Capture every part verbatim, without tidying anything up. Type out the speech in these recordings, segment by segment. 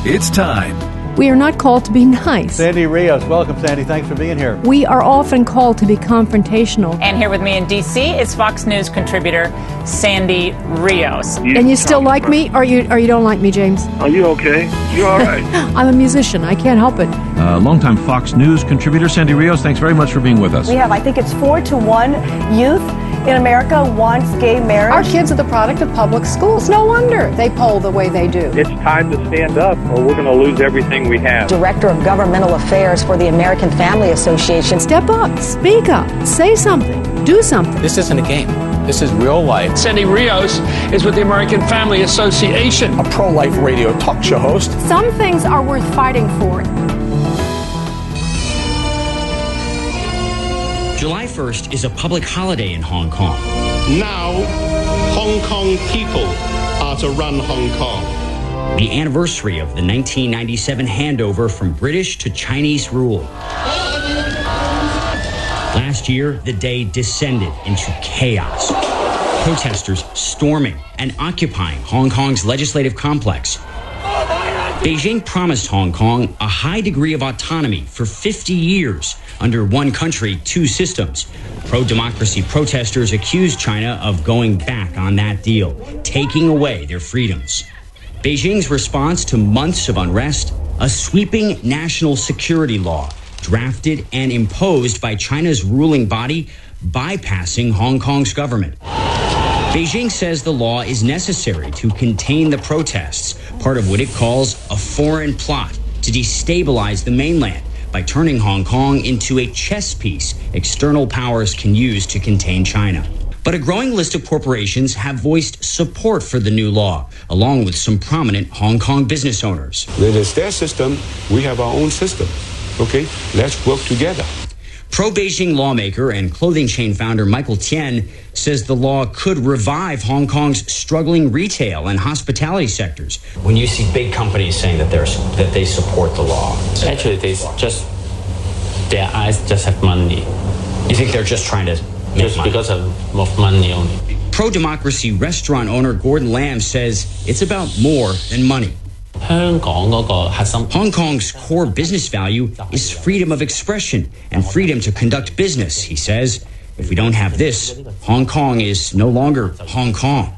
It's time. We are not called to be nice. Sandy Rios, welcome, Sandy. Thanks for being here. We are often called to be confrontational. And here with me in D C is Fox News contributor Sandy Rios. You and you still like me, or you or you don't like me, James? Are you okay? You all right? I'm a musician. I can't help it. Uh, longtime Fox News contributor Sandy Rios, thanks very much for being with us. We have, I think it's four to one youth in America wants gay marriage. Our kids are the product of public schools. No wonder they poll the way they do. It's time to stand up or we're going to lose everything we have. Director of Governmental Affairs for the American Family Association. Step up, speak up, say something, do something. This isn't a game. This is real life. Sandy Rios is with the American Family Association. A pro-life radio talk show host. Some things are worth fighting for. July first is a public holiday in Hong Kong. Now, Hong Kong people are to run Hong Kong. The anniversary of the nineteen ninety-seven handover from British to Chinese rule. Last year, the day descended into chaos. Protesters storming and occupying Hong Kong's legislative complex. Beijing promised Hong Kong a high degree of autonomy for fifty years under one country, two systems. Pro-democracy protesters accused China of going back on that deal, taking away their freedoms. Beijing's response to months of unrest, a sweeping national security law drafted and imposed by China's ruling body, bypassing Hong Kong's government. Beijing says the law is necessary to contain the protests, part of what it calls a foreign plot to destabilize the mainland by turning Hong Kong into a chess piece external powers can use to contain China. But a growing list of corporations have voiced support for the new law, along with some prominent Hong Kong business owners. That is their system. We have our own system. Okay, let's work together. Pro-Beijing lawmaker and clothing chain founder Michael Tian says the law could revive Hong Kong's struggling retail and hospitality sectors. When you see big companies saying that they're that they support the law, actually, they just their eyes just have money. You think they're just trying to make just money? Because of, of money only. Pro-democracy restaurant owner Gordon Lam says it's about more than money. Hong Kong's core business value is freedom of expression and freedom to conduct business, he says. If we don't have this, Hong Kong is no longer Hong Kong.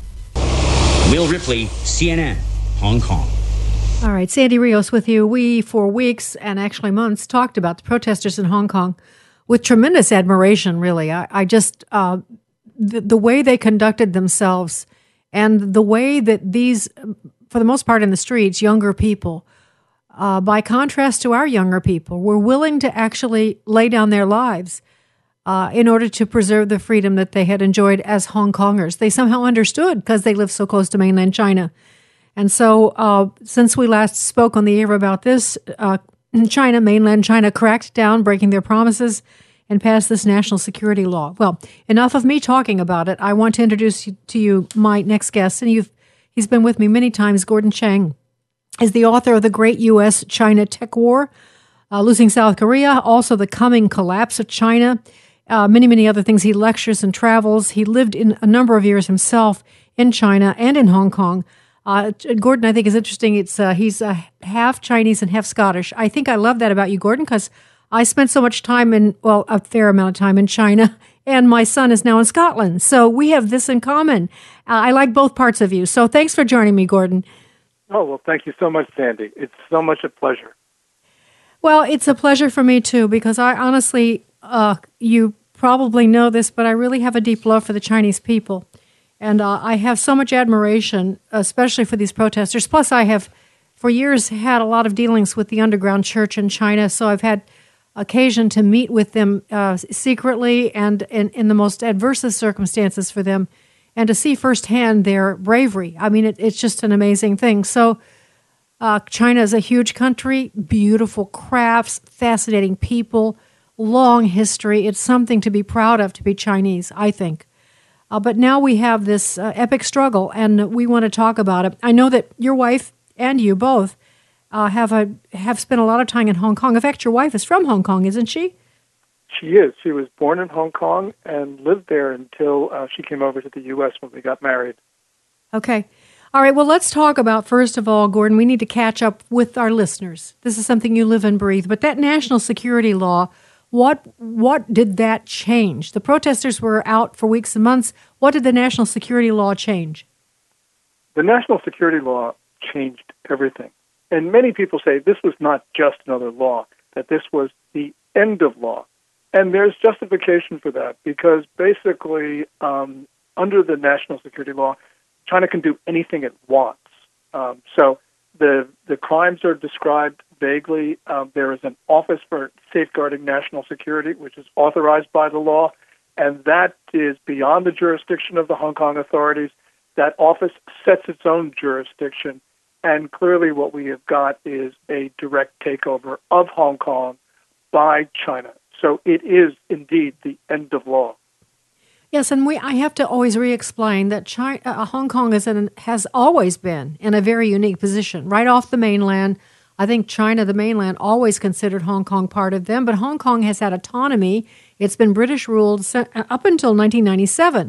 Will Ripley, C N N, Hong Kong. All right, Sandy Rios with you. We, for weeks and actually months, talked about the protesters in Hong Kong with tremendous admiration, really. I, I just, uh, the, the way they conducted themselves and the way that these, for the most part in the streets, younger people, uh, by contrast to our younger people, were willing to actually lay down their lives uh, in order to preserve the freedom that they had enjoyed as Hong Kongers. They somehow understood because they live so close to mainland China. And so uh, since we last spoke on the air about this, uh, China, mainland China, cracked down, breaking their promises, and passed this national security law. Well, enough of me talking about it. I want to introduce you, to you my next guest, and you've He's been with me many times. Gordon Chang is the author of The Great U S China Tech War, uh, Losing South Korea, also The Coming Collapse of China, uh, many, many other things. He lectures and travels. He lived in a number of years himself in China and in Hong Kong. Uh, Gordon, I think, is interesting. It's uh, he's uh, half Chinese and half Scottish. I think I love that about you, Gordon, because I spent so much time in, well, a fair amount of time in China, and my son is now in Scotland. So we have this in common. Uh, I like both parts of you. So thanks for joining me, Gordon. Oh, well, thank you so much, Sandy. It's so much a pleasure. Well, it's a pleasure for me, too, because I honestly, uh, you probably know this, but I really have a deep love for the Chinese people. And uh, I have so much admiration, especially for these protesters. Plus, I have, for years, had a lot of dealings with the underground church in China, so I've had occasion to meet with them uh, secretly and in, in the most adverse of circumstances for them, and to see firsthand their bravery. I mean, it, it's just an amazing thing. So uh, China is a huge country, beautiful crafts, fascinating people, long history. It's something to be proud of to be Chinese, I think. Uh, but now we have this uh, epic struggle, and we want to talk about it. I know that your wife and you both Uh, have a have spent a lot of time in Hong Kong. In fact, your wife is from Hong Kong, isn't she? She is. She was born in Hong Kong and lived there until uh, she came over to the U S when we got married. Okay. All right, well, let's talk about, first of all, Gordon, we need to catch up with our listeners. This is something you live and breathe. But that national security law, what what did that change? The protesters were out for weeks and months. What did the national security law change? The national security law changed everything. And many people say this was not just another law, that this was the end of law. And there's justification for that because basically um, under the national security law, China can do anything it wants. Um, so the the crimes are described vaguely. Um, there is an Office for Safeguarding National Security, which is authorized by the law, and that is beyond the jurisdiction of the Hong Kong authorities. That office sets its own jurisdiction, and clearly what we have got is a direct takeover of Hong Kong by China. So it is indeed the end of law. Yes, and we I have to always re-explain that China, uh, Hong Kong is in, has always been in a very unique position. Right off the mainland, I think China, the mainland, always considered Hong Kong part of them, but Hong Kong has had autonomy. It's been British ruled up until nineteen ninety-seven.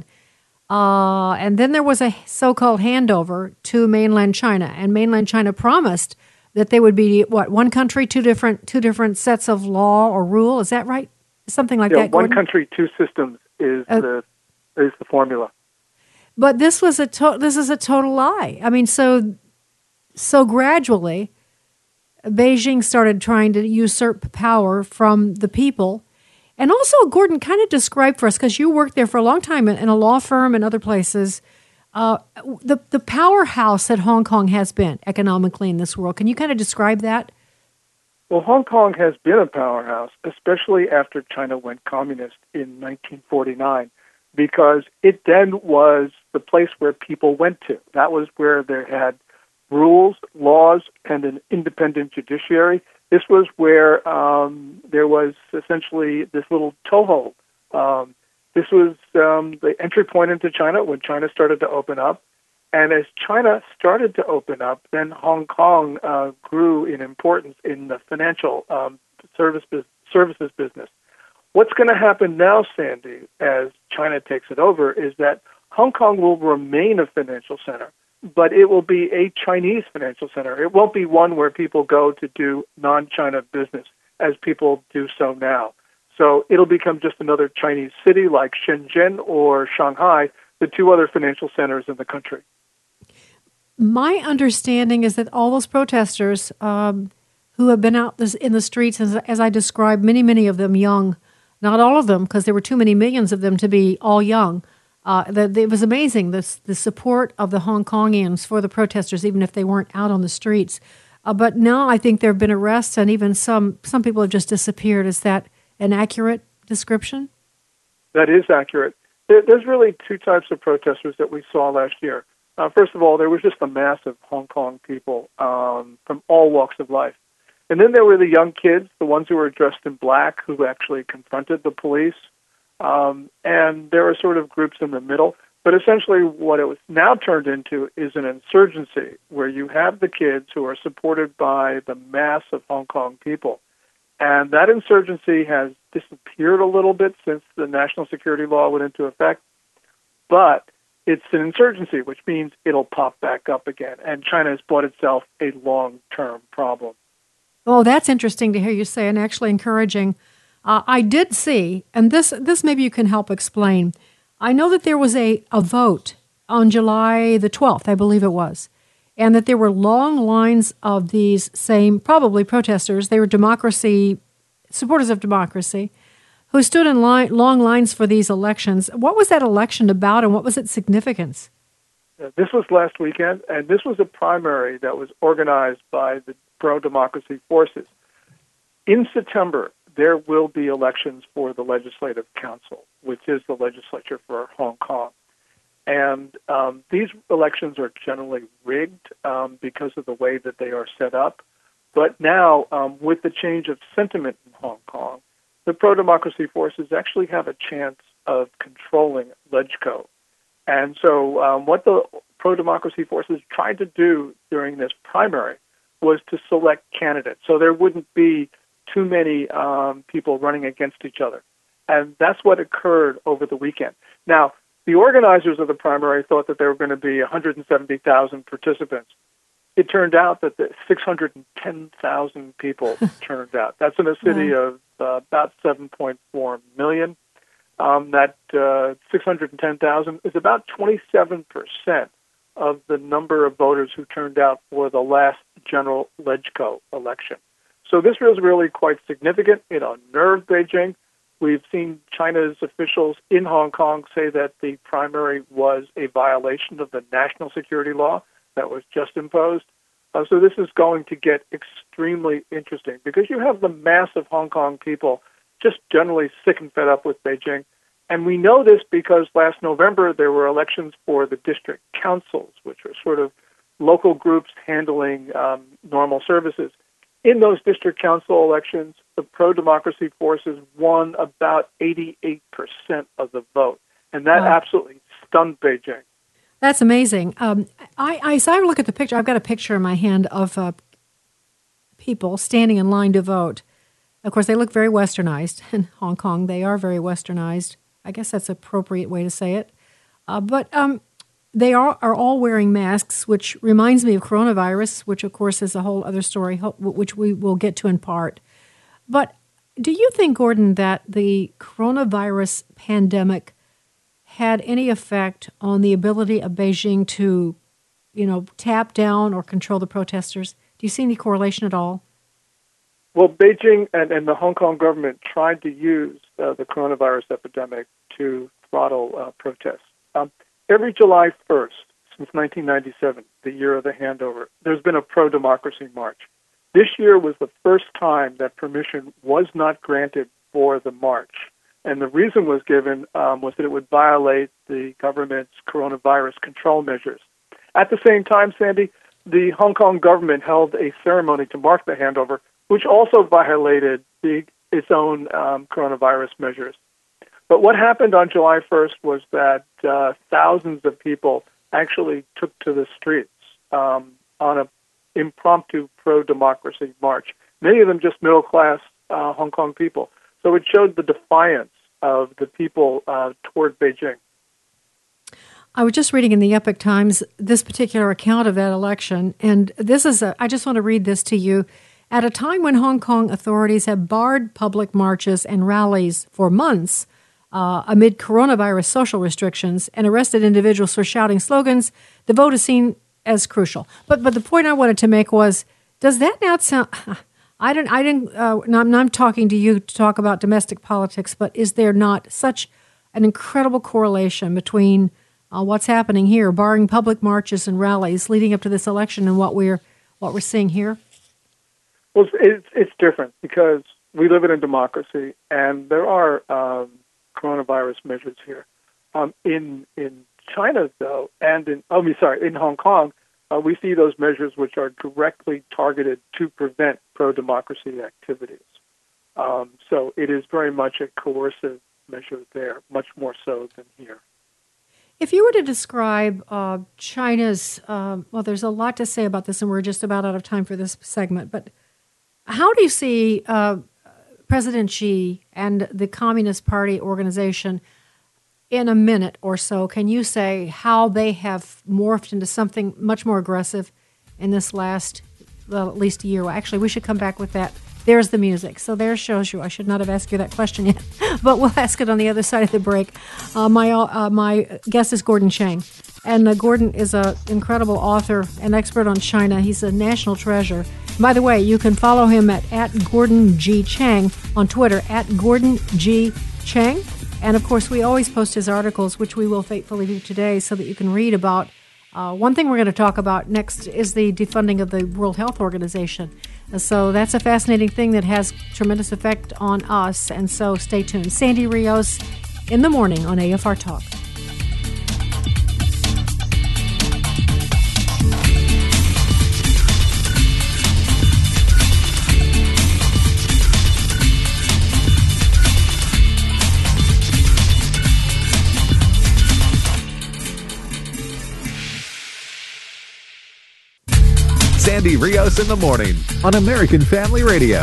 Uh, and then there was a so-called handover to mainland China, and mainland China promised that they would be, what, one country, two different two different sets of law or rule? Is that right? Something like yeah, that, Gordon? One country, two systems is uh, the is the formula. But this was a to- this is a total lie. I mean, so so gradually, Beijing started trying to usurp power from the people. And also, Gordon, kind of describe for us, because you worked there for a long time in, in a law firm and other places, uh, the, the powerhouse that Hong Kong has been economically in this world. Can you kind of describe that? Well, Hong Kong has been a powerhouse, especially after China went communist in nineteen forty-nine, because it then was the place where people went to. That was where they had rules, laws, and an independent judiciary. This was where um, there was essentially this little toehold. Um, this was um, the entry point into China when China started to open up. And as China started to open up, then Hong Kong uh, grew in importance in the financial um, service bu- services business. What's going to happen now, Sandy, as China takes it over, is that Hong Kong will remain a financial center, but it will be a Chinese financial center. It won't be one where people go to do non-China business, as people do so now. So it'll become just another Chinese city like Shenzhen or Shanghai, the two other financial centers in the country. My understanding is that all those protesters um, who have been out this, in the streets, as, as I described, many, many of them young, not all of them, because there were too many millions of them to be all young. Uh, the, the, it was amazing, this, the support of the Hong Kongians for the protesters, even if they weren't out on the streets. Uh, but now I think there have been arrests, and even some, some people have just disappeared. Is that an accurate description? That is accurate. There, there's really two types of protesters that we saw last year. Uh, first of all, there was just a mass of Hong Kong people um, from all walks of life. And then there were the young kids, the ones who were dressed in black, who actually confronted the police. Um, and there are sort of groups in the middle. But essentially what it was now turned into is an insurgency where you have the kids who are supported by the mass of Hong Kong people. And that insurgency has disappeared a little bit since the national security law went into effect. But it's an insurgency, which means it'll pop back up again. And China has bought itself a long-term problem. Oh, that's interesting to hear you say, and actually encouraging. Uh, I did see, and this this maybe you can help explain. I know that there was a, a vote on July the twelfth, I believe it was, and that there were long lines of these same, probably protesters. They were democracy, supporters of democracy, who stood in line, long lines for these elections. What was that election about, and what was its significance? This was last weekend, and this was a primary that was organized by the pro-democracy forces. In September, there will be elections for the Legislative Council, which is the legislature for Hong Kong. And um, these elections are generally rigged um, because of the way that they are set up. But now, um, with the change of sentiment in Hong Kong, the pro-democracy forces actually have a chance of controlling LegCo. And so um, what the pro-democracy forces tried to do during this primary was to select candidates. So there wouldn't be too many um, people running against each other. And that's what occurred over the weekend. Now, The organizers of the primary thought that there were going to be one hundred seventy thousand participants. It turned out that the six hundred ten thousand people turned out. That's in a city wow. of uh, about seven point four million. Um, that uh, six hundred ten thousand is about twenty-seven percent of the number of voters who turned out for the last general LegCo election. So this was really quite significant. It unnerved Beijing. We've seen China's officials in Hong Kong say that the primary was a violation of the national security law that was just imposed. Uh, so this is going to get extremely interesting because you have the mass of Hong Kong people just generally sick and fed up with Beijing. And we know this because last November there were elections for the district councils, which are sort of local groups handling um, normal services. In those district council elections, the pro-democracy forces won about eighty-eight percent of the vote. And that wow. absolutely stunned Beijing. That's amazing. Um, I, I, as I look at the picture, I've got a picture in my hand of uh, people standing in line to vote. Of course, they look very westernized. In Hong Kong, they are very westernized. I guess that's an appropriate way to say it. Uh, but um, they are, are all wearing masks, which reminds me of coronavirus, which, of course, is a whole other story, which we will get to in part. But do you think, Gordon, that the coronavirus pandemic had any effect on the ability of Beijing to, you know, tap down or control the protesters? Do you see any correlation at all? Well, Beijing and, and the Hong Kong government tried to use uh, the coronavirus epidemic to throttle uh, protests. Um, every July first since nineteen ninety-seven, the year of the handover, there's been a pro-democracy march. This year was the first time that permission was not granted for the march. And the reason was given um, was that it would violate the government's coronavirus control measures. At the same time, Sandy, the Hong Kong government held a ceremony to mark the handover, which also violated the, its own um, coronavirus measures. But what happened on July first was that uh, thousands of people actually took to the streets um, on an impromptu pro-democracy march, many of them just middle-class uh, Hong Kong people. So it showed the defiance of the people uh, toward Beijing. I was just reading in the Epoch Times this particular account of that election, and this is a, I just want to read this to you. At a time when Hong Kong authorities have barred public marches and rallies for months uh, amid coronavirus social restrictions and arrested individuals for shouting slogans, the vote is seen as crucial. But but the point I wanted to make was, does that not sound... I don't. I didn't. Uh, I'm not talking to you to talk about domestic politics, but is there not such an incredible correlation between uh, what's happening here, barring public marches and rallies leading up to this election, and what we're what we're seeing here? Well, it's it's different because we live in a democracy, and there are um, coronavirus measures here. Um, in in China, though, and in oh, I mean, sorry, in Hong Kong. Uh, we see those measures which are directly targeted to prevent pro-democracy activities. Um, so it is very much a coercive measure there, much more so than here. If you were to describe uh, China's, uh, well, there's a lot to say about this, and we're just about out of time for this segment, but how do you see uh, President Xi and the Communist Party organization in a minute or so? Can you say how they have morphed into something much more aggressive in this last, well, at least a year? Well, actually, we should come back with that. There's the music. So there shows you. I should not have asked you that question yet, but we'll ask it on the other side of the break. Uh, my uh, my guest is Gordon Chang, and uh, Gordon is an incredible author and expert on China. He's a national treasure. By the way, you can follow him at, at Gordon G. Chang on Twitter, at Gordon G. Chang. And, of course, we always post his articles, which we will faithfully do today, so that you can read about. Uh, one thing we're going to talk about next is the defunding of the World Health Organization. So that's a fascinating thing that has tremendous effect on us, and so stay tuned. Sandy Rios in the morning on A F R Talk. Sandy Rios in the morning on American Family Radio.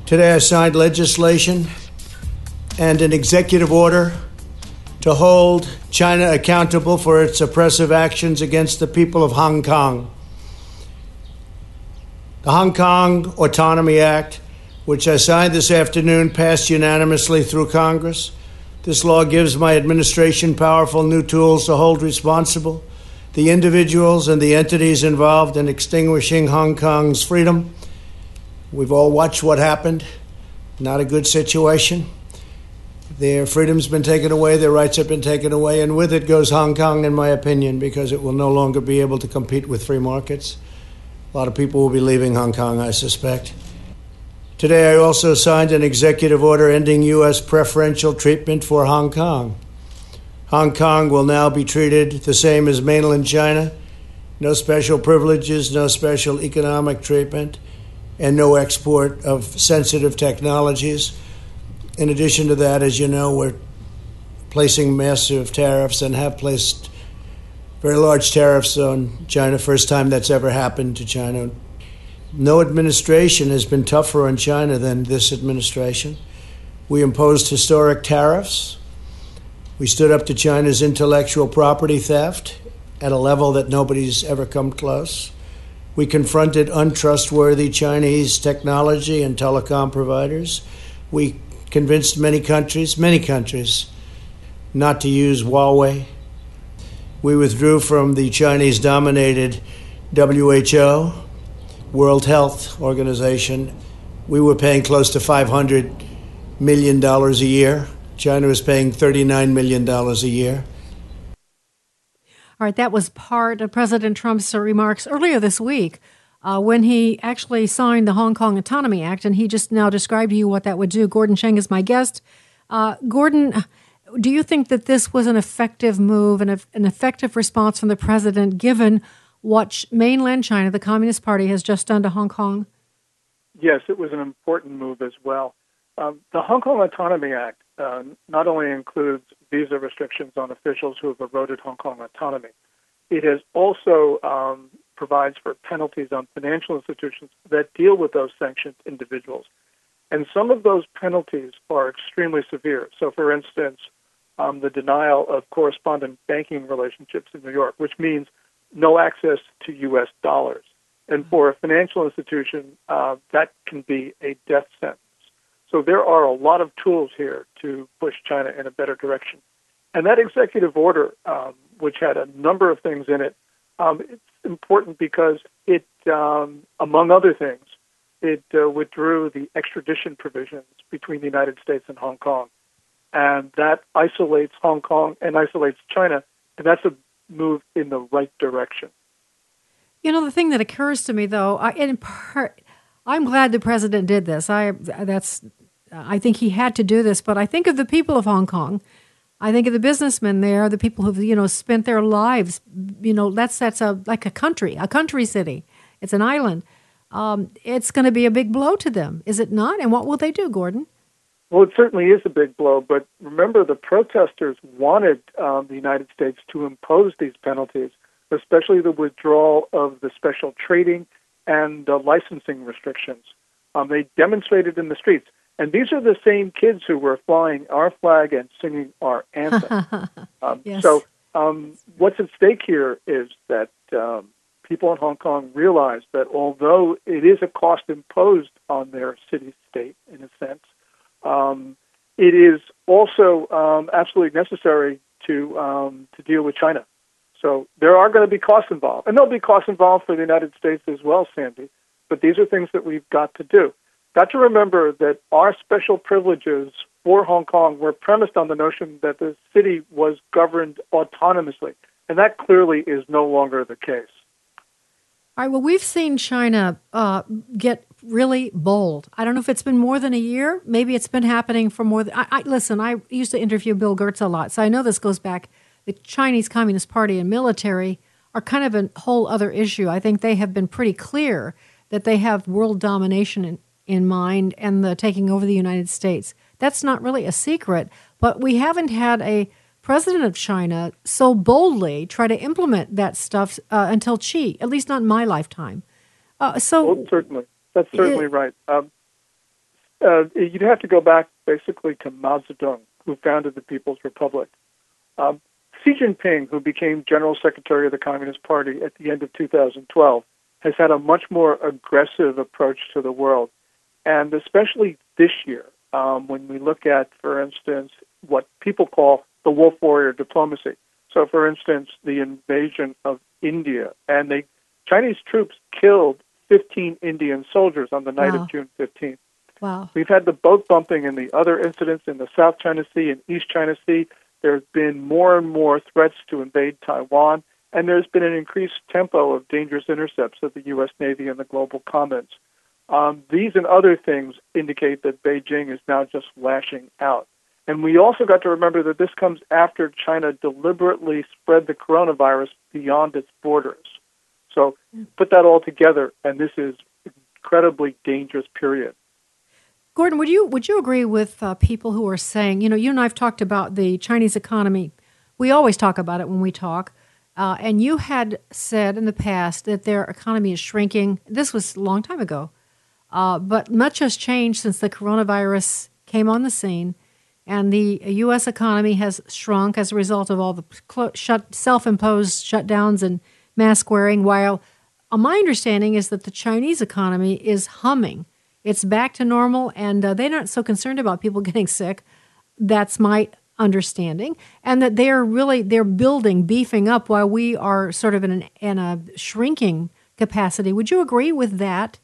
Today I signed legislation and an executive order to hold China accountable for its oppressive actions against the people of Hong Kong. The Hong Kong Autonomy Act, which I signed this afternoon, passed unanimously through Congress. This law gives my administration powerful new tools to hold responsible the individuals and the entities involved in extinguishing Hong Kong's freedom. We've all watched what happened. Not a good situation. Their freedom's been taken away, their rights have been taken away, and with it goes Hong Kong, in my opinion, because it will no longer be able to compete with free markets. A lot of people will be leaving Hong Kong, I suspect. Today, I also signed an executive order ending U S preferential treatment for Hong Kong. Hong Kong will now be treated the same as mainland China. No special privileges, no special economic treatment, and no export of sensitive technologies. In addition to that, as you know, we're placing massive tariffs and have placed very large tariffs on China. First time that's ever happened to China. No administration has been tougher on China than this administration. We imposed historic tariffs. We stood up to China's intellectual property theft at a level that nobody's ever come close. We confronted untrustworthy Chinese technology and telecom providers. We convinced many countries, many countries, not to use Huawei. We withdrew from the Chinese-dominated W H O, World Health Organization. We were paying close to five hundred million dollars a year. China was paying thirty-nine million dollars a year. All right, that was part of President Trump's remarks earlier this week uh, when he actually signed the Hong Kong Autonomy Act, and he just now described to you what that would do. Gordon Chang is my guest. Uh, Gordon, do you think that this was an effective move and an effective response from the president, given what mainland China, the Communist Party, has just done to Hong Kong? Yes, it was an important move as well. Um, the Hong Kong Autonomy Act uh, not only includes visa restrictions on officials who have eroded Hong Kong autonomy, it has also um, provides for penalties on financial institutions that deal with those sanctioned individuals. And some of those penalties are extremely severe. So, for instance, um, the denial of correspondent banking relationships in New York, which means no access to U S dollars. And for a financial institution, uh, that can be a death sentence. So there are a lot of tools here to push China in a better direction. And that executive order, um, which had a number of things in it, um, it's important because it, um, among other things, it uh, withdrew the extradition provisions between the United States and Hong Kong. And that isolates Hong Kong and isolates China, and that's a move in the right direction. You know, the thing that occurs to me, though, I, in part, I'm glad the president did this. I that's I think he had to do this, but I think of the people of Hong Kong. I think of the businessmen there, the people who've, you know, spent their lives, you know, that's that's a like a country, a country city. It's an island. Um, it's going to be a big blow to them, is it not? And what will they do, Gordon? Well, it certainly is a big blow, but remember the protesters wanted um, the United States to impose these penalties, especially the withdrawal of the special trading and uh, licensing restrictions. Um, they demonstrated in the streets. And these are the same kids who were flying our flag and singing our anthem. um, yes. So um, what's at stake here is that um, people in Hong Kong realize that although it is a cost imposed on their city-state, in a sense, um, it is also um, absolutely necessary to um, to deal with China. So there are going to be costs involved. And there'll be costs involved for the United States as well, Sandy. But these are things that we've got to do. Got to remember that our special privileges for Hong Kong were premised on the notion that the city was governed autonomously. And that clearly is no longer the case. All right, well, we've seen China uh, get really bold. I don't know if it's been more than a year. Maybe it's been happening for more than... I, I, listen, I used to interview Bill Gertz a lot, so I know this goes back. The Chinese Communist Party and military are kind of a whole other issue. I think they have been pretty clear that they have world domination in, in mind and the taking over the United States. That's not really a secret, but we haven't had a president of China so boldly try to implement that stuff uh, until Xi, at least not in my lifetime. Uh, so well, certainly. That's certainly it, right. Um, uh, you'd have to go back basically to Mao Zedong, who founded the People's Republic. Um, Xi Jinping, who became General Secretary of the Communist Party at the end of two thousand twelve, has had a much more aggressive approach to the world. And especially this year, um, when we look at, for instance, what people call the wolf warrior diplomacy. So, for instance, the invasion of India, and the Chinese troops killed fifteen Indian soldiers on the night wow. of June fifteenth. Wow. We've had the boat bumping and the other incidents in the South China Sea and East China Sea. There's been more and more threats to invade Taiwan, and there's been an increased tempo of dangerous intercepts of the U S Navy and the global commons. Um, these and other things indicate that Beijing is now just lashing out. And we also got to remember that this comes after China deliberately spread the coronavirus beyond its borders. So put that all together, and this is an incredibly dangerous period. Gordon, would you would you agree with uh, people who are saying, you know, you and I have talked about the Chinese economy. We always talk about it when we talk. Uh, and you had said in the past that their economy is shrinking. This was a long time ago. Uh, but much has changed since the coronavirus came on the scene. And the U S economy has shrunk as a result of all the clo- shut, self-imposed shutdowns and mask wearing, while uh, my understanding is that the Chinese economy is humming. It's back to normal, and uh, they're not so concerned about people getting sick. That's my understanding. And that they're really, they're building, beefing up while we are sort of in, an, in a shrinking capacity. Would you agree with that?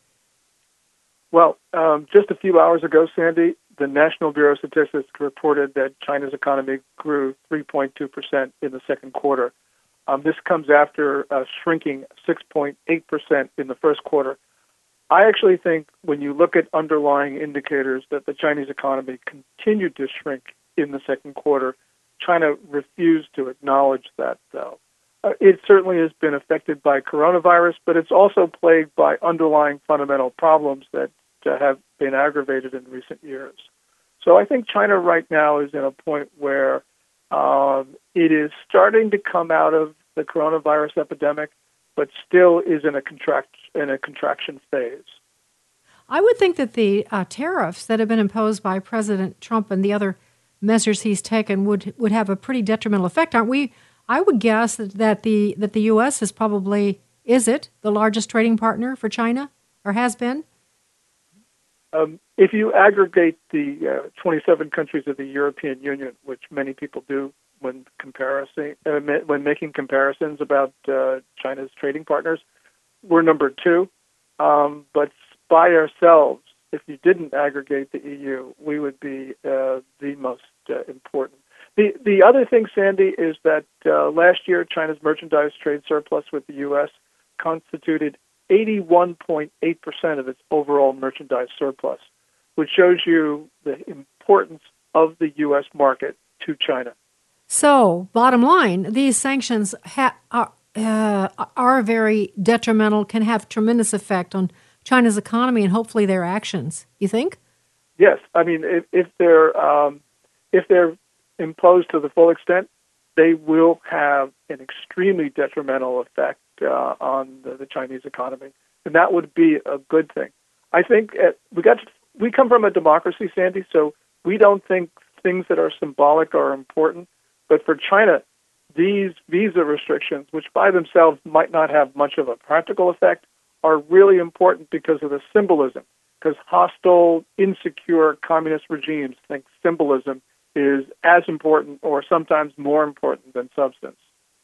Well, um, just a few hours ago, Sandy, the National Bureau of Statistics reported that China's economy grew three point two percent in the second quarter. Um, this comes after uh, shrinking six point eight percent in the first quarter. I actually think when you look at underlying indicators that the Chinese economy continued to shrink in the second quarter. China refused to acknowledge that, though. Uh, it certainly has been affected by coronavirus, but it's also plagued by underlying fundamental problems that uh, have been aggravated in recent years. So I think China right now is in a point where um, it is starting to come out of the coronavirus epidemic, but still is in a contract in a contraction phase. I would think that the uh, tariffs that have been imposed by President Trump and the other measures he's taken would would have a pretty detrimental effect, aren't we? I would guess that, that the that the U S is probably, is it the largest trading partner for China, or has been? Um, if you aggregate the uh, twenty-seven countries of the European Union, which many people do when comparing, uh, when making comparisons about uh, China's trading partners, we're number two. Um, but by ourselves, if you didn't aggregate the E U, we would be uh, the most uh, important. The the other thing, Sandy, is that uh, last year China's merchandise trade surplus with the U S constituted eighty-one point eight percent of its overall merchandise surplus, which shows you the importance of the U S market to China. So, bottom line, these sanctions ha- are, uh, are very detrimental, can have tremendous effect on China's economy and hopefully their actions. You think? Yes. I mean, if, if they're um, if they're imposed to the full extent, they will have an extremely detrimental effect uh, on the, the Chinese economy, and that would be a good thing. I think uh, we got to, we come from a democracy, Sandy, so we don't think things that are symbolic are important. But for China, these visa restrictions, which by themselves might not have much of a practical effect, are really important because of the symbolism. Because hostile, insecure communist regimes think symbolism is as important or sometimes more important than substance.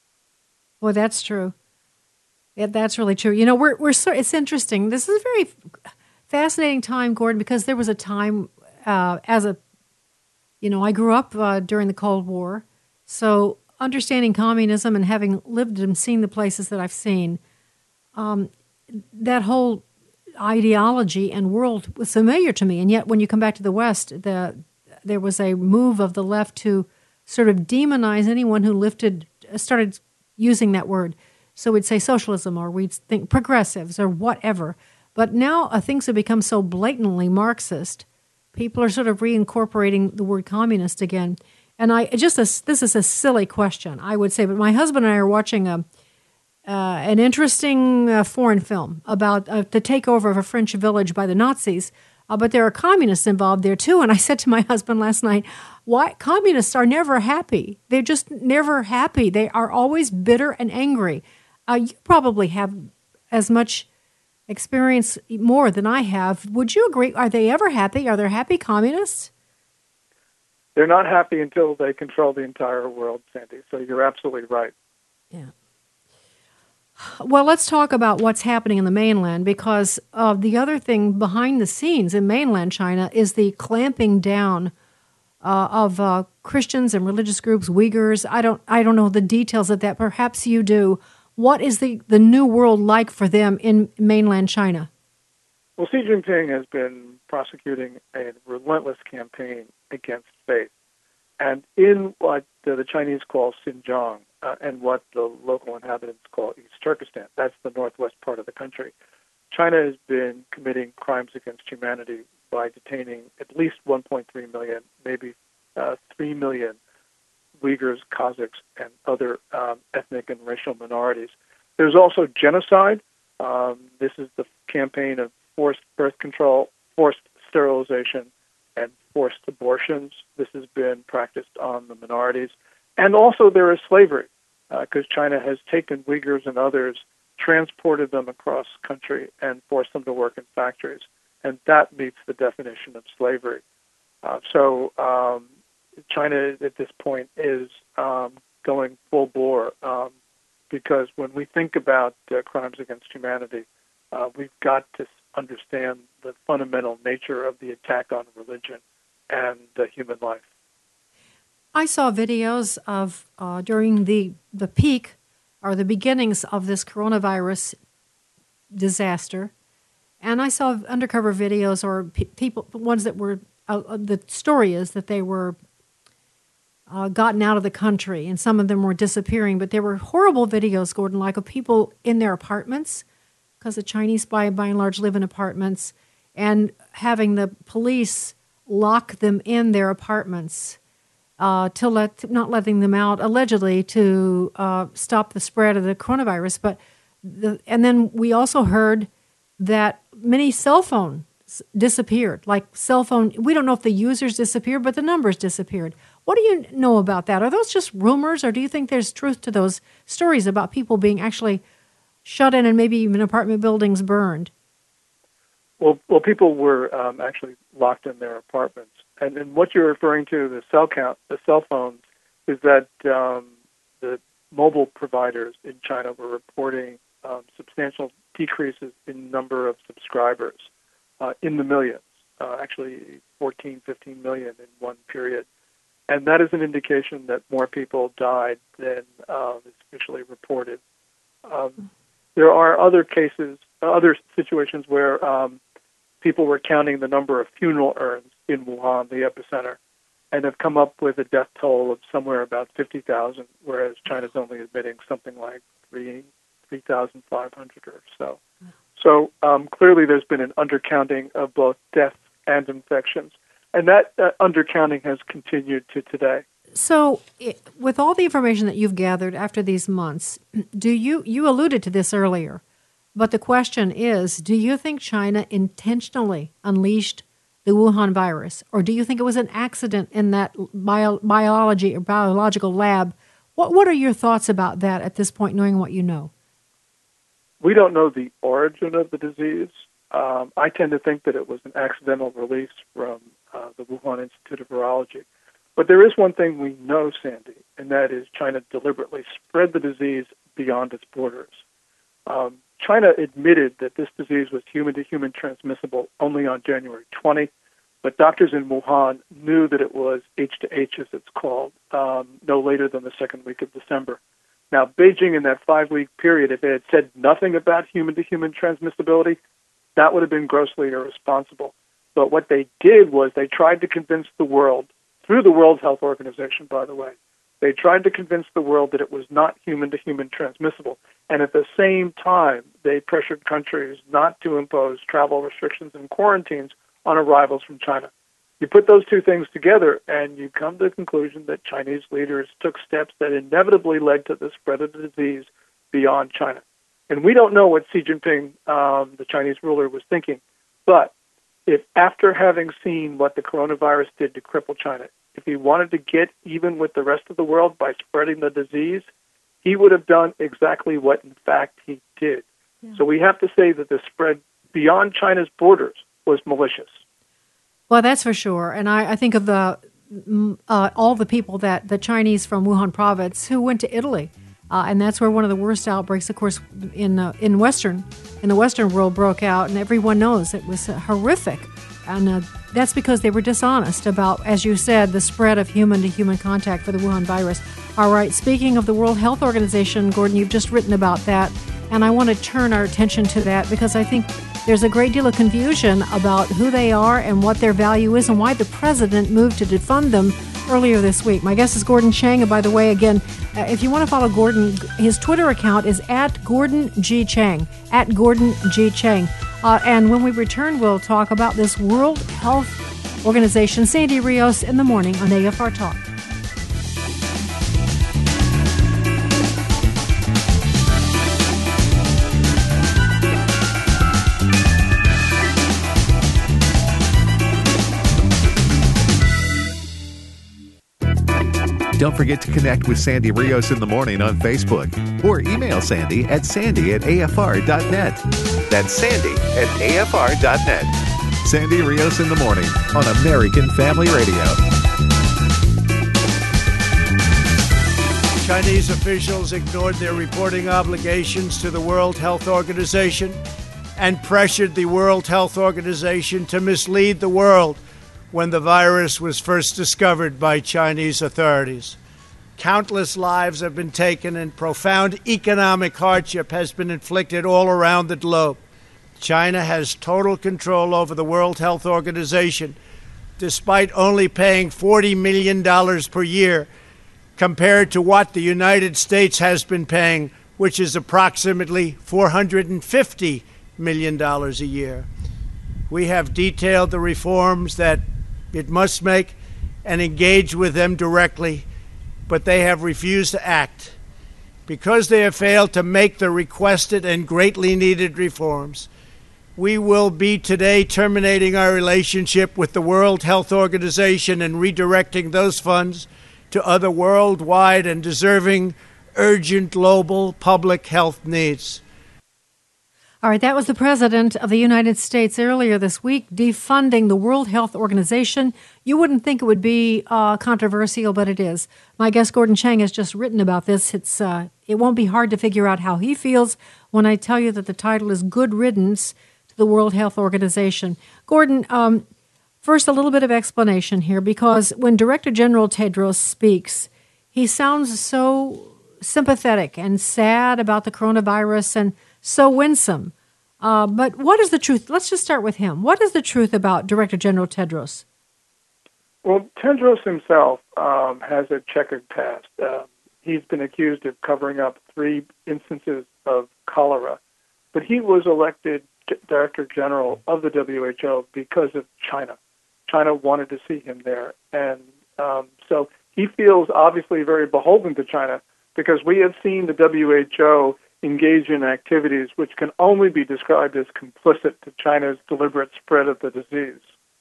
Well, that's true. Yeah, that's really true. You know, we're we're so, it's interesting. This is a very fascinating time, Gordon, because there was a time uh, as a, you know, I grew up uh, during the Cold War, so understanding communism and having lived and seen the places that I've seen, um, that whole ideology and world was familiar to me. And yet, when you come back to the West, the there was a move of the left to sort of demonize anyone who lifted, started using that word. So we'd say socialism, or we'd think progressives, or whatever. But now uh, things have become so blatantly Marxist. People are sort of reincorporating the word communist again. And I just a, this is a silly question, I would say, but my husband and I are watching a uh, an interesting uh, foreign film about uh, the takeover of a French village by the Nazis Uh, but there are communists involved there too. And I said to my husband last night, why communists are never happy. They're just never happy. They are always bitter and angry. Uh, you probably have as much experience more than I have. Would you agree? Are they ever happy? Are there happy communists? They're not happy until they control the entire world, Sandy. So you're absolutely right. Yeah. Well, let's talk about what's happening in the mainland, because uh, the other thing behind the scenes in mainland China is the clamping down uh, of uh, Christians and religious groups, Uyghurs. I don't, I don't know the details of that. Perhaps you do. What is the, the new world like for them in mainland China? Well, Xi Jinping has been prosecuting a relentless campaign against faith. And in what uh, the Chinese call Xinjiang, uh, and what the local inhabitants call East Turkestan, that's the northwest part of the country, China has been committing crimes against humanity by detaining at least one point three million, maybe uh, three million Uyghurs, Kazakhs, and other um, ethnic and racial minorities. There's also genocide. Um, this is the campaign of forced birth control, forced sterilization, and forced abortions. This has been practiced on the minorities. And also there is slavery, because uh, China has taken Uyghurs and others, transported them across country, and forced them to work in factories. And that meets the definition of slavery. Uh, so um, China at this point is um, going full bore, um, because when we think about uh, crimes against humanity, uh, we've got to understand the fundamental nature of the attack on religion and uh, human life. I saw videos of uh, during the, the peak or the beginnings of this coronavirus disaster, and I saw undercover videos or pe- people, ones that were, uh, the story is that they were uh, gotten out of the country, and some of them were disappearing, but there were horrible videos, Gordon, like of people in their apartments, because the Chinese by, by and large live in apartments, and having the police lock them in their apartments uh, to let not letting them out, allegedly to uh, stop the spread of the coronavirus. But the, and then we also heard that many cell phones disappeared, like cell phone. We don't know if the users disappeared, but the numbers disappeared. What do you know about that? Are those just rumors, or do you think there's truth to those stories about people being actually shut in and maybe even apartment buildings burned? Well, well, people were um, actually locked in their apartments, and, and what you're referring to, the cell count, the cell phones, is that um, the mobile providers in China were reporting um, substantial decreases in number of subscribers uh, in the millions, uh, actually fourteen, fifteen million in one period, and that is an indication that more people died than uh, is officially reported. Um, there are other cases, other situations where um, people were counting the number of funeral urns in Wuhan, the epicenter, and have come up with a death toll of somewhere about fifty thousand, whereas China's only admitting something like three thousand five hundred or so. So um, clearly there's been an undercounting of both deaths and infections, and that uh, undercounting has continued to today. So, it, with all the information that you've gathered after these months, do you you alluded to this earlier, but the question is, do you think China intentionally unleashed the Wuhan virus, or do you think it was an accident in that bio, biology or biological lab? What what are your thoughts about that at this point, knowing what you know? We don't know the origin of the disease. Um, I tend to think that it was an accidental release from uh, the Wuhan Institute of Virology. But there is one thing we know, Sandy, and that is China deliberately spread the disease beyond its borders. Um, China admitted that this disease was human-to-human transmissible only on January twentieth, but doctors in Wuhan knew that it was H to H, as it's called, um, no later than the second week of December. Now, Beijing, in that five-week period, if they had said nothing about human-to-human transmissibility, that would have been grossly irresponsible. But what they did was they tried to convince the world, through the World Health Organization, by the way, they tried to convince the world that it was not human-to-human transmissible. And at the same time, they pressured countries not to impose travel restrictions and quarantines on arrivals from China. You put those two things together, and you come to the conclusion that Chinese leaders took steps that inevitably led to the spread of the disease beyond China. And we don't know what Xi Jinping, um, the Chinese ruler, was thinking, but if after having seen what the coronavirus did to cripple China, if he wanted to get even with the rest of the world by spreading the disease, he would have done exactly what, in fact, he did. Yeah. So we have to say that the spread beyond China's borders was malicious. Well, that's for sure. And I, I think of the uh, all the people that the Chinese from Wuhan province who went to Italy. Uh, and that's where one of the worst outbreaks, of course, in uh, in Western, in the Western world broke out. And everyone knows it was uh, horrific. And uh, that's because they were dishonest about, as you said, the spread of human-to-human contact for the Wuhan virus. All right, speaking of the World Health Organization, Gordon, you've just written about that. And I want to turn our attention to that because I think there's a great deal of confusion about who they are and what their value is and why the president moved to defund them earlier this week. My guest is Gordon Chang. And by the way, again, uh, if you want to follow Gordon, his Twitter account is at Gordon G. Chang, at Gordon G. Chang. Uh, and when we return, we'll talk about this World Health Organization. Sandy Rios in the morning on A F R Talk. Don't forget to connect with Sandy Rios in the morning on Facebook or email Sandy at sandy at A F R dot net. That's Sandy at A F R dot net. Sandy Rios in the morning on American Family Radio. Chinese officials ignored their reporting obligations to the World Health Organization and pressured the World Health Organization to mislead the world when the virus was first discovered by Chinese authorities. Countless lives have been taken and profound economic hardship has been inflicted all around the globe. China has total control over the World Health Organization, despite only paying forty million dollars per year, compared to what the United States has been paying, which is approximately four hundred fifty million dollars a year. We have detailed the reforms that it must make and engage with them directly, but they have refused to act. Because they have failed to make the requested and greatly needed reforms, we will be today terminating our relationship with the World Health Organization and redirecting those funds to other worldwide and deserving urgent global public health needs. All right, that was the President of the United States earlier this week defunding the World Health Organization. You wouldn't think it would be uh, controversial, but it is. My guest, Gordon Chang, has just written about this. It's uh, it won't be hard to figure out how he feels when I tell you that the title is Good Riddance to the World Health Organization. Gordon, um, first a little bit of explanation here, because when Director General Tedros speaks, he sounds so sympathetic and sad about the coronavirus and so winsome. Uh, but what is the truth? Let's just start with him. What is the truth about Director General Tedros? Well, Tedros himself um, has a checkered past. Uh, he's been accused of covering up three instances of cholera, but he was elected Director General of the W H O because of China. China wanted to see him there. And um, so he feels obviously very beholden to China because we have seen the W H O engage in activities which can only be described as complicit to China's deliberate spread of the disease.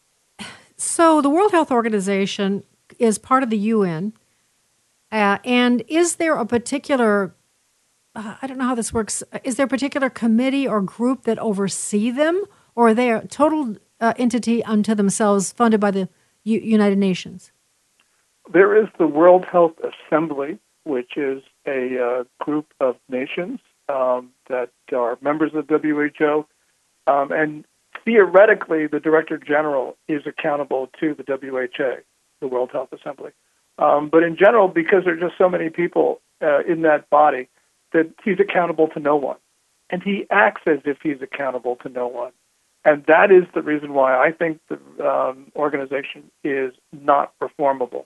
So the World Health Organization is part of the U N, uh, and is there a particular, uh, I don't know how this works, is there a particular committee or group that oversee them, or are they a total uh, entity unto themselves funded by the U- United Nations? There is the World Health Assembly, which is a uh, group of nations um, that are members of the W H O, um, and theoretically, the Director General is accountable to the W H A, the World Health Assembly. Um, but in general, because there are just so many people uh, in that body, that he's accountable to no one. And he acts as if he's accountable to no one. And that is the reason why I think the um, organization is not reformable.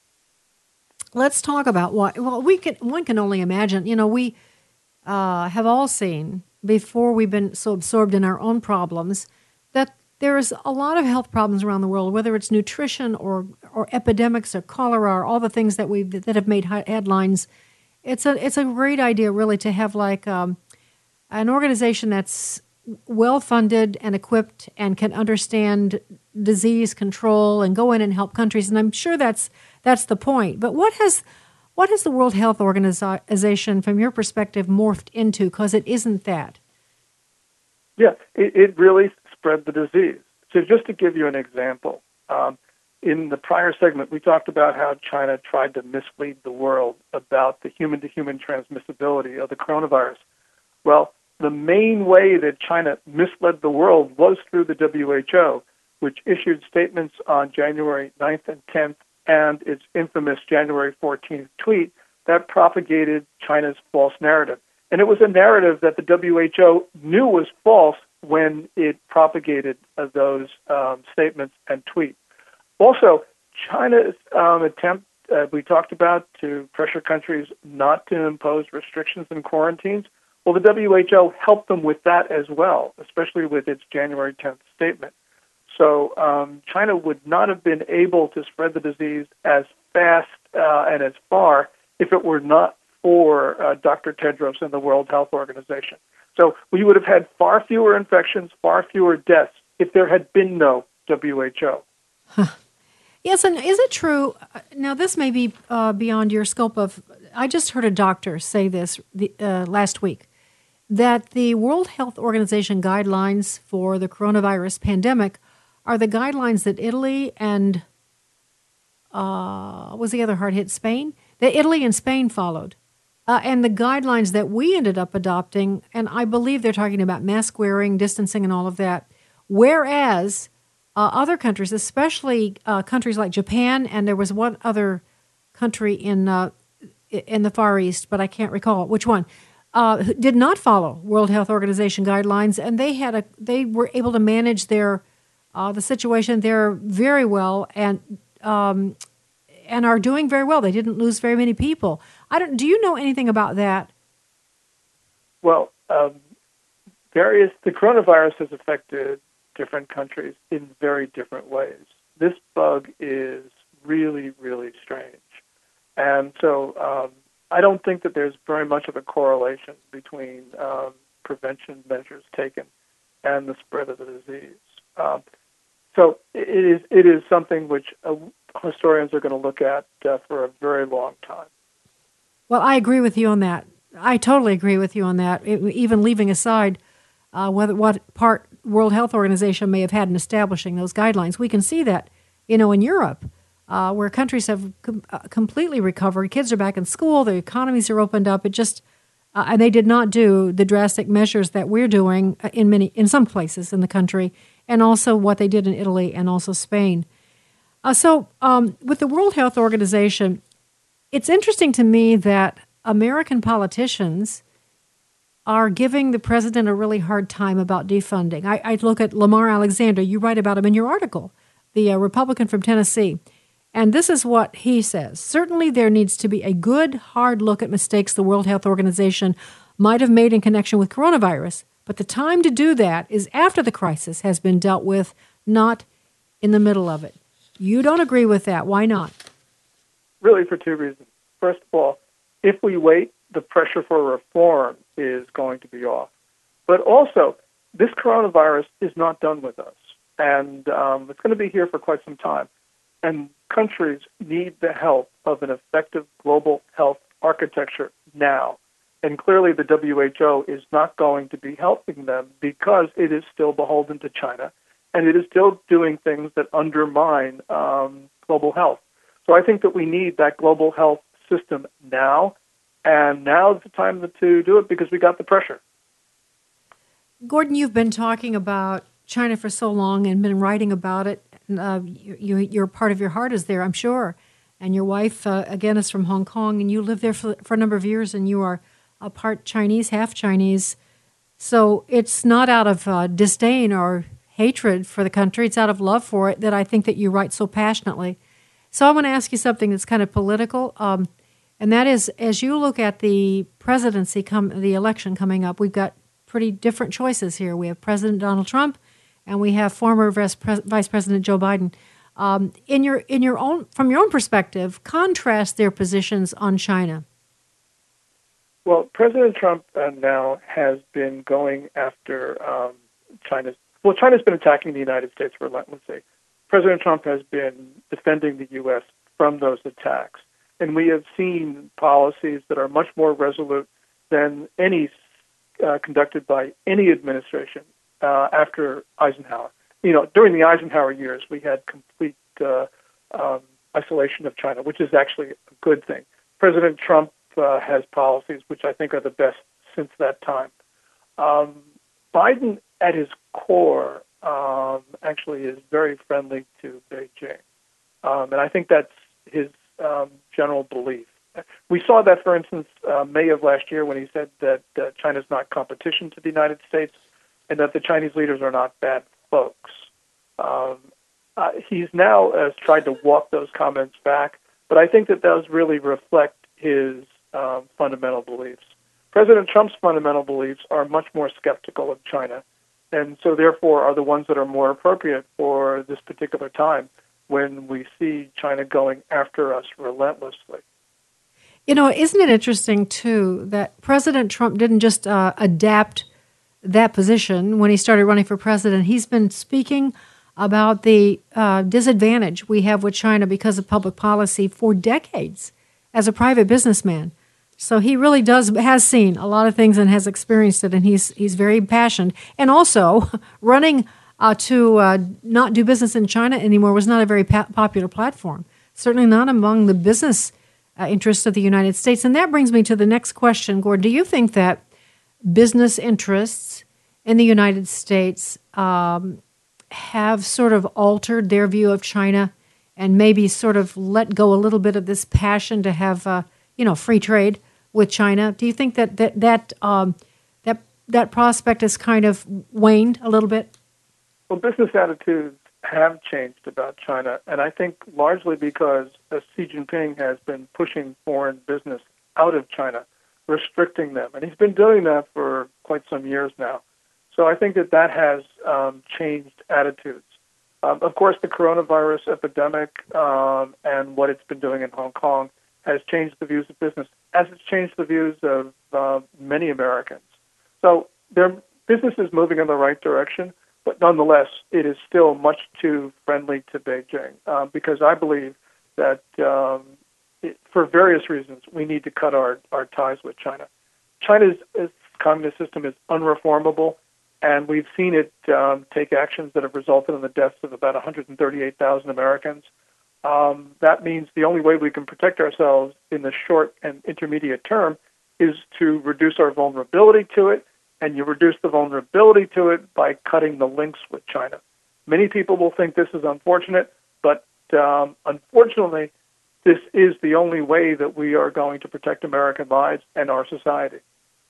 Let's talk about what, well, we can, one can only imagine, you know, we uh, have all seen, before we've been so absorbed in our own problems, that there is a lot of health problems around the world, whether it's nutrition or or epidemics or cholera or all the things that we that have made headlines. It's a it's a great idea, really, to have like um, an organization that's well-funded and equipped and can understand disease control and go in and help countries. And I'm sure that's that's the point. But what has what has the World Health Organization, from your perspective, morphed into? Because it isn't that. Yeah, it, it really spread the disease. So just to give you an example, um, in the prior segment, we talked about how China tried to mislead the world about the human-to-human transmissibility of the coronavirus. Well, the main way that China misled the world was through the W H O, which issued statements on January ninth and tenth and its infamous January fourteenth tweet that propagated China's false narrative. And it was a narrative that the W H O knew was false when it propagated uh, those um, statements and tweets. Also, China's um, attempt, uh, we talked about, to pressure countries not to impose restrictions and quarantines. Well, the W H O helped them with that as well, especially with its January tenth statement. So um, China would not have been able to spread the disease as fast uh, and as far if it were not for uh, Doctor Tedros and the World Health Organization. So we would have had far fewer infections, far fewer deaths if there had been no W H O. Huh. Yes, and is it true, now this may be uh, beyond your scope of, I just heard a doctor say this the, uh, last week, that the World Health Organization guidelines for the coronavirus pandemic are the guidelines that Italy and, uh, what was the other hard hit, Spain? That Italy and Spain followed. Uh, and the guidelines that we ended up adopting, and I believe they're talking about mask wearing, distancing, and all of that, whereas Uh, other countries, especially uh, countries like Japan, and there was one other country in uh, in the Far East, but I can't recall which one, uh, did not follow World Health Organization guidelines, and they had a they were able to manage their uh, the situation there very well, and um, and are doing very well. They didn't lose very many people. I don't. Do you know anything about that? Well, um, various the coronavirus has affected different countries in very different ways. This bug is really, really strange. And so um, I don't think that there's very much of a correlation between um, prevention measures taken and the spread of the disease. Um, so it is it is something which uh, historians are going to look at uh, for a very long time. Well, I agree with you on that. I totally agree with you on that, it, even leaving aside uh, whether what part World Health Organization may have had in establishing those guidelines. We can see that, you know, in Europe, uh, where countries have com- uh, completely recovered. Kids are back in school. The economies are opened up. It just, uh, and they did not do the drastic measures that we're doing in many, in some places in the country, and also what they did in Italy and also Spain. Uh, so, um, with the World Health Organization, it's interesting to me that American politicians are giving the president a really hard time about defunding. I, I look at Lamar Alexander. You write about him in your article, the uh, Republican from Tennessee. And this is what he says. Certainly there needs to be a good, hard look at mistakes the World Health Organization might have made in connection with coronavirus. But the time to do that is after the crisis has been dealt with, not in the middle of it. You don't agree with that. Why not? Really for two reasons. First of all, if we wait, the pressure for reform is going to be off. But also, this coronavirus is not done with us. And um, it's going to be here for quite some time. And countries need the help of an effective global health architecture now. And clearly the W H O is not going to be helping them because it is still beholden to China, and it is still doing things that undermine um, global health. So I think that we need that global health system now, and now is the time to do it because we got the pressure. Gordon, you've been talking about China for so long and been writing about it. Uh, you, your part of your heart is there, I'm sure. And your wife, uh, again, is from Hong Kong, and you lived there for, for a number of years, and you are a part Chinese, half Chinese. So it's not out of uh, disdain or hatred for the country. It's out of love for it that I think that you write so passionately. So I want to ask you something that's kind of political, um, and that is, as you look at the presidency, come the election coming up, we've got pretty different choices here. We have President Donald Trump, and we have former Vice President Joe Biden. Um, in your in your own from your own perspective, contrast their positions on China. Well, President Trump uh, now has been going after um, China's. Well, China's been attacking the United States relentlessly. President Trump has been defending the U S from those attacks, and we have seen policies that are much more resolute than any uh, conducted by any administration uh, after Eisenhower. You know, during the Eisenhower years, we had complete uh, um, isolation of China, which is actually a good thing. President Trump uh, has policies which I think are the best since that time. Um, Biden, at his core, um, actually is very friendly to Beijing, um, and I think that's his um, general belief. We saw that, for instance, uh, May of last year when he said that uh, China's not competition to the United States and that the Chinese leaders are not bad folks. Um, uh, he's now uh, tried to walk those comments back, but I think that those really reflect his um, fundamental beliefs. President Trump's fundamental beliefs are much more skeptical of China, and so therefore are the ones that are more appropriate for this particular time when we see China going after us relentlessly. You know, isn't it interesting, too, that President Trump didn't just uh, adapt that position when he started running for president. He's been speaking about the uh, disadvantage we have with China because of public policy for decades as a private businessman. So he really does has seen a lot of things and has experienced it, and he's he's very impassioned. And also, running uh, to uh, not do business in China anymore was not a very pa- popular platform, certainly not among the business uh, interests of the United States. And that brings me to the next question, Gord. Do you think that business interests in the United States um, have sort of altered their view of China and maybe sort of let go a little bit of this passion to have, uh, you know, free trade with China? Do you think that that that um, that that prospect has kind of waned a little bit? Well, business attitudes have changed about China, and I think largely because uh, Xi Jinping has been pushing foreign business out of China, restricting them, and he's been doing that for quite some years now. So I think that that has um, changed attitudes. Um, of course, the coronavirus epidemic um, and what it's been doing in Hong Kong has changed the views of business, as it's changed the views of uh, many Americans. So their business is moving in the right direction, but nonetheless, it is still much too friendly to Beijing uh, because I believe that um, it, for various reasons, we need to cut our, our ties with China. China's communist system is unreformable, and we've seen it um, take actions that have resulted in the deaths of about one hundred thirty-eight thousand Americans. Um, that means the only way we can protect ourselves in the short and intermediate term is to reduce our vulnerability to it, and you reduce the vulnerability to it by cutting the links with China. Many people will think this is unfortunate, but um, unfortunately, this is the only way that we are going to protect American lives and our society.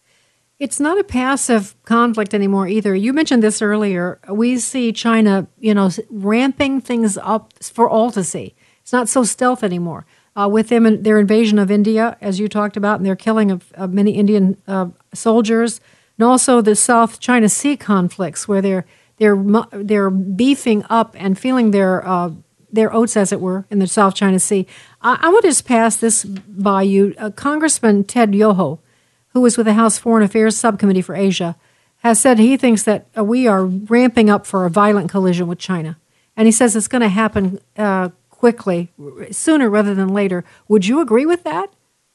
It's not a passive conflict anymore either. You mentioned this earlier. We see China, you know, ramping things up for all to see. It's not so stealth anymore. Uh, with them and their invasion of India, as you talked about, and their killing of, of many Indian uh, soldiers, and also the South China Sea conflicts, where they're they're they're beefing up and feeling their uh, their oats, as it were, in the South China Sea. I, I want to just pass this by you. Uh, Congressman Ted Yoho, who was with the House Foreign Affairs Subcommittee for Asia, has said he thinks that uh, we are ramping up for a violent collision with China. And he says it's going to happen uh, quickly, sooner rather than later. Would you agree with that?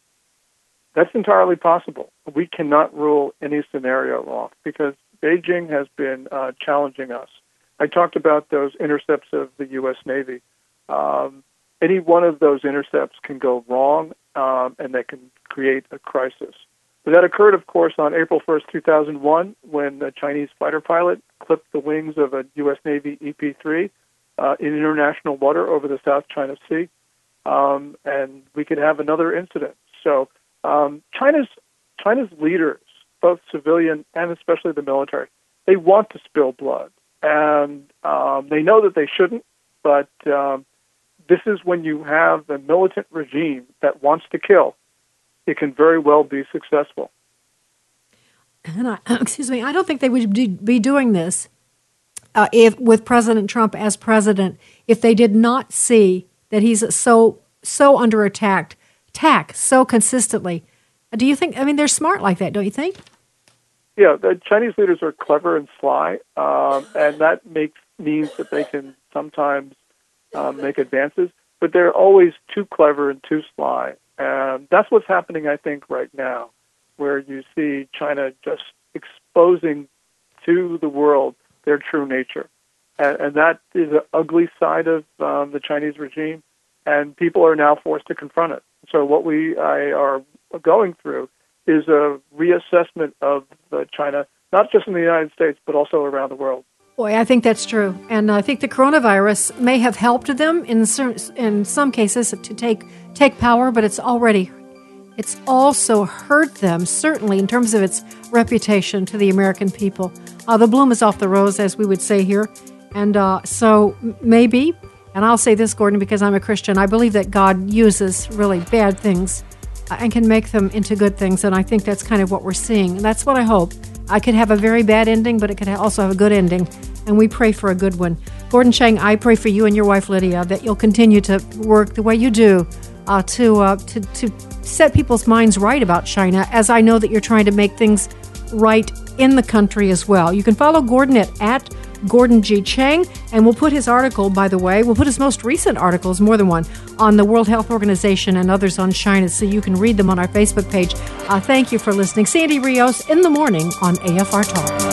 That's entirely possible. We cannot rule any scenario off because Beijing has been uh, challenging us. I talked about those intercepts of the U S Navy. Um, any one of those intercepts can go wrong, um, and they can create a crisis. But that occurred, of course, on April first, two thousand one, when a Chinese fighter pilot clipped the wings of a U S Navy E P three uh, in international water over the South China Sea. Um, and we could have another incident. So um, China's China's leaders, both civilian and especially the military, they want to spill blood. And um, they know that they shouldn't, but um, this is when you have a militant regime that wants to kill. It can very well be successful. And I, excuse me, I don't think they would be doing this uh, if with President Trump as president if they did not see that he's so so under attack, attack so consistently Do you think, I mean, they're smart like that, don't you think? Yeah, the Chinese leaders are clever and sly, um, and that makes means that they can sometimes um, make advances, but they're always too clever and too sly. And that's what's happening, I think, right now, where you see China just exposing to the world their true nature. And, and that is an ugly side of um, the Chinese regime, and people are now forced to confront it. So what we I, are going through is a reassessment of uh, China, not just in the United States, but also around the world. Boy, I think that's true. And I think the coronavirus may have helped them in certain, in some cases to take take power, but it's already, it's also hurt them, certainly in terms of its reputation to the American people. Uh, the bloom is off the rose, as we would say here. And uh, so maybe, and I'll say this, Gordon, because I'm a Christian, I believe that God uses really bad things and can make them into good things. And I think that's kind of what we're seeing. And that's what I hope. I could have a very bad ending, but it could also have a good ending. And we pray for a good one. Gordon Chang, I pray for you and your wife, Lydia, that you'll continue to work the way you do uh, to, uh, to, to set people's minds right about China, as I know that you're trying to make things right in the country as well. You can follow Gordon at, at Gordon G. Chang, and we'll put his article, by the way, we'll put his most recent articles, more than one, on the World Health Organization and others on China, so you can read them on our Facebook page. Uh, thank you for listening. Sandy Rios in the morning on A F R Talk.